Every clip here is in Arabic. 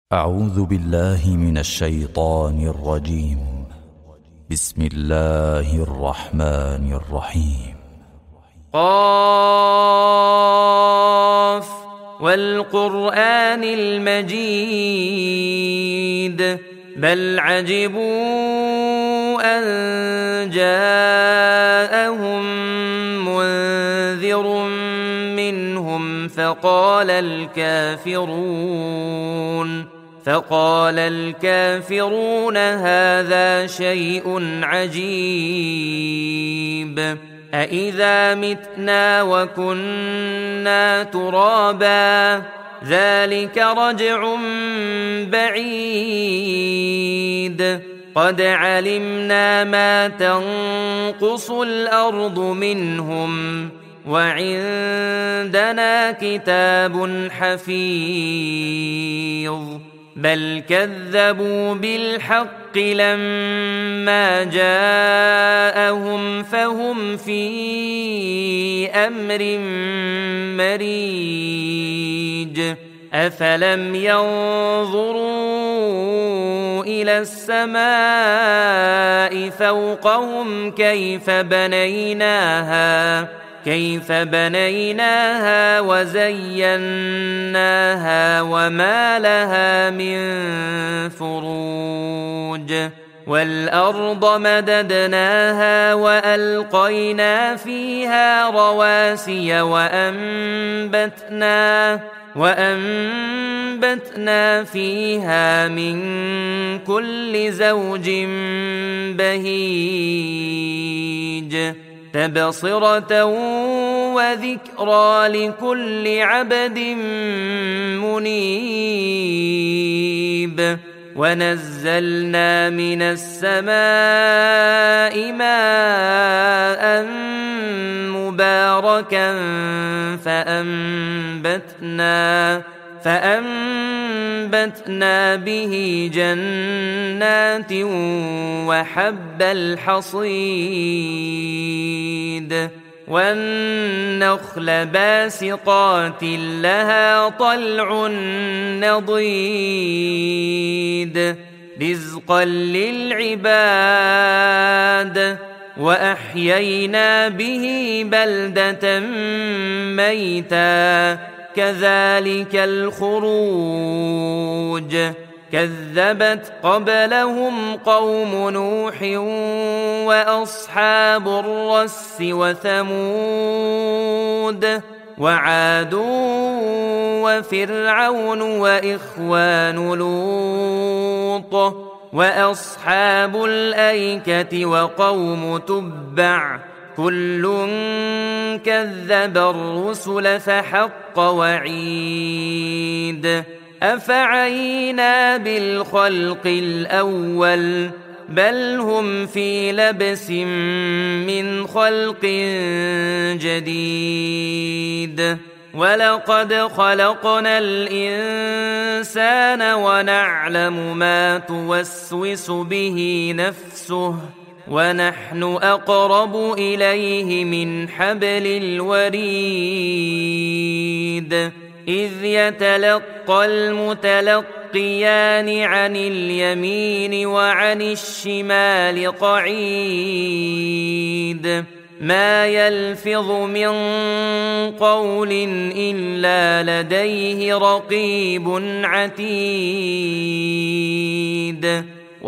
أعوذ بالله من الشيطان الرجيم. بسم الله الرحمن الرحيم. قاف والقرآن المجيد بل عجبوا أن جاءهم منذر منهم فقال الكافرون هذا شيء عجيب أإذا متنا وكنا ترابا ذلك رجع بعيد قد علمنا ما تنقص الأرض منهم وعندنا كتاب حفيظ بل كذبوا بالحق لما جاءهم فهم في أمر مريج أفلم ينظروا إلى السماء فوقهم كيف بنيناها وزيناها وما لها من فروج والأرض مددناها وألقينا فيها رواسي وأنبتنا فيها من كل زوج بهيج تبصرة وذكرى لكل عبد منيب ونزلنا من السماء ماء مباركا فأنبتنا به جنات وحب الحصيد والنخل باسقات لها طلع نضيد رزقا للعباد وأحيينا به بلدة ميتا كذلك الخروج كذبت قبلهم قوم نوح وأصحاب الرس وثمود وعاد وفرعون وإخوان لوط وأصحاب الأيكة وقوم تبع كل كذب الرسل فحق وعيد أفعينا بالخلق الأول بل هم في لبس من خلق جديد ولقد خلقنا الإنسان ونعلم ما توسوس به نفسه ونحن أقرب إليه من حبل الوريد إذ يتلقى المتلقيان عن اليمين وعن الشمال قعيد ما يلفظ من قول إلا لديه رقيب عتيد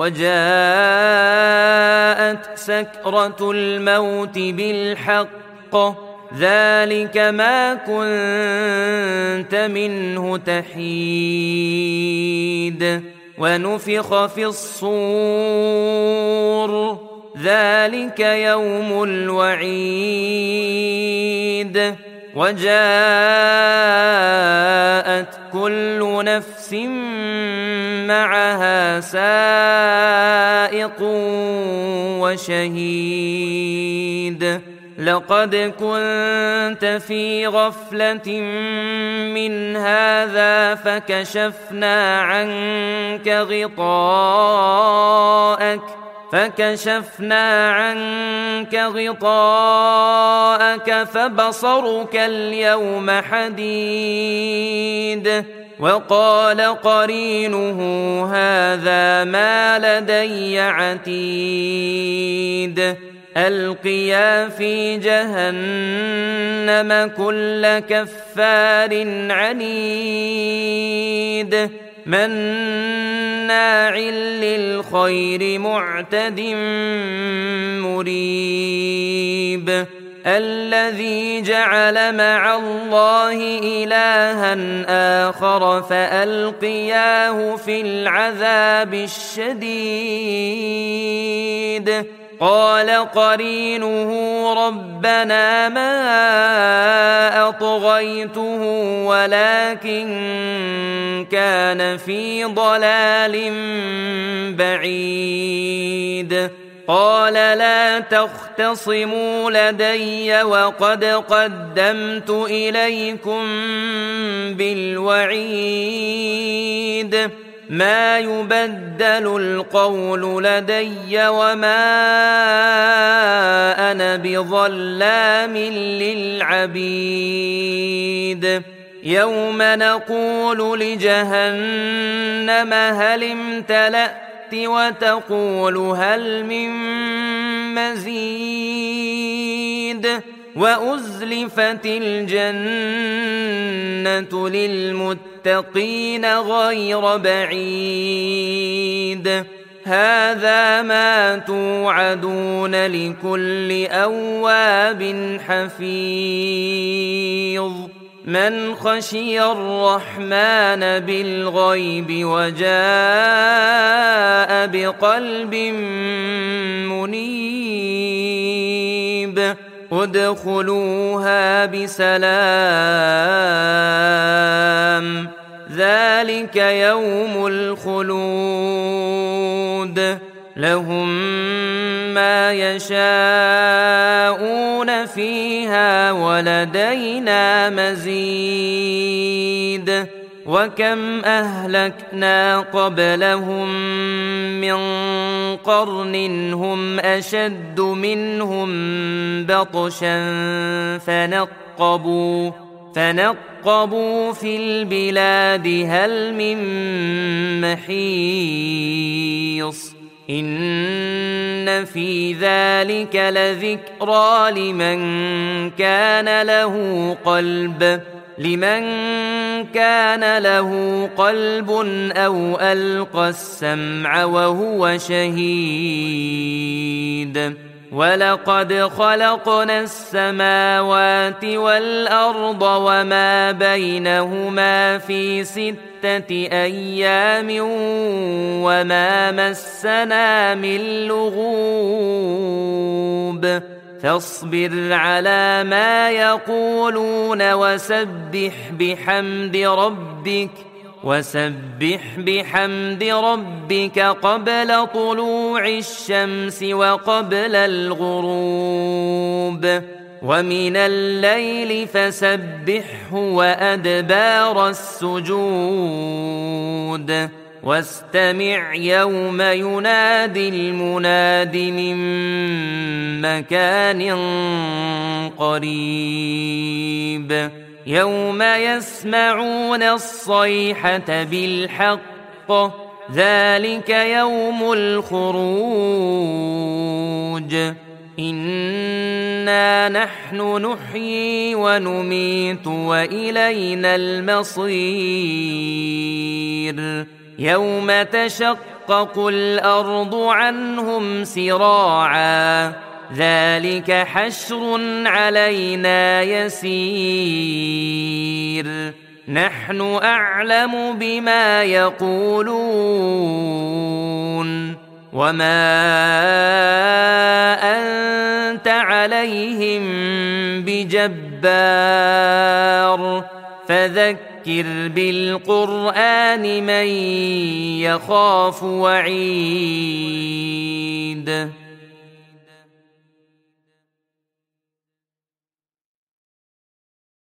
وجاءت سكرة الموت بالحق ذلك ما كنت منه تحيد ونفخ في الصور ذلك يوم الوعيد وجاءت كل نفس معها سائق وشهيد لقد كنت في غفلة من هذا فكشفنا عنك غطاءك فبصرك اليوم حديد وقال قرينه هذا ما لدي عتيد ألقيا في جهنم كل كفار عنيد مناع للخير معتد مريب الذي جعل مع الله إلها آخر فألقياه في العذاب الشديد قال قرينه ربنا ما أطغيته ولكن كان في ضلال بعيد قال لا تختصموا لدي وقد قدمت إليكم بالوعيد ما يبدل القول لدي وما أنا بظلام للعبيد يوم نقول لجهنم هل امتلأت وتقول هل من مزيد وأزلفت الجنة للمتقين غير بعيد هذا ما توعدون لكل أواب حفيظ من خشي الرحمن بالغيب وجاء بقلب منيب ادخلوها بسلام ذلك يوم الخلود لهم ما يشاءون فيها ولدينا مزيد وكم أهلكنا قبلهم من قرن هم أشد منهم بطشا فنقبوا في البلاد هل من محيص إن في ذلك لذكرى لمن كان له قلب أو ألقى السمع وهو شهيد ولقد خلقنا السماوات والأرض وما بينهما في 6 أيام وما مسنا من لغوب فاصبر على ما يقولون وسبح بحمد ربك قبل طلوع الشمس وقبل الغروب ومن الليل فسبحه وأدبار السجود واستمع يوم ينادي المناد من مكان قريب يوم يسمعون الصيحة بالحق ذلك يوم الخروج إنا نحن نحيي ونميت وإلينا المصير يوم تشقق الأرض عنهم سراعا ذلك حشر علينا يسير نحن أعلم بما يقولون وما أنت عليهم بجبار فذكر بالقرآن من يخاف وعيد